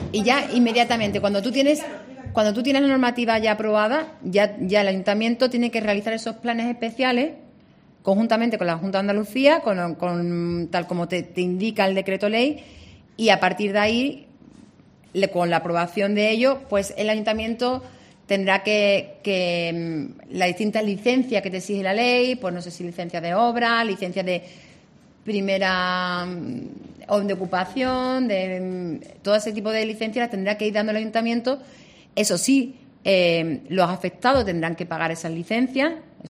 Y ya inmediatamente, cuando tú tienes la normativa ya aprobada, ya el ayuntamiento tiene que realizar esos planes especiales conjuntamente con la Junta de Andalucía, con tal como te indica el decreto ley, y a partir de ahí, con la aprobación de ello, pues el ayuntamiento tendrá que las distintas licencias que te exige la ley, pues no sé si licencias de obra, licencias de primera o de ocupación, todo ese tipo de licencias las tendrá que ir dando el ayuntamiento. Eso sí, los afectados tendrán que pagar esas licencias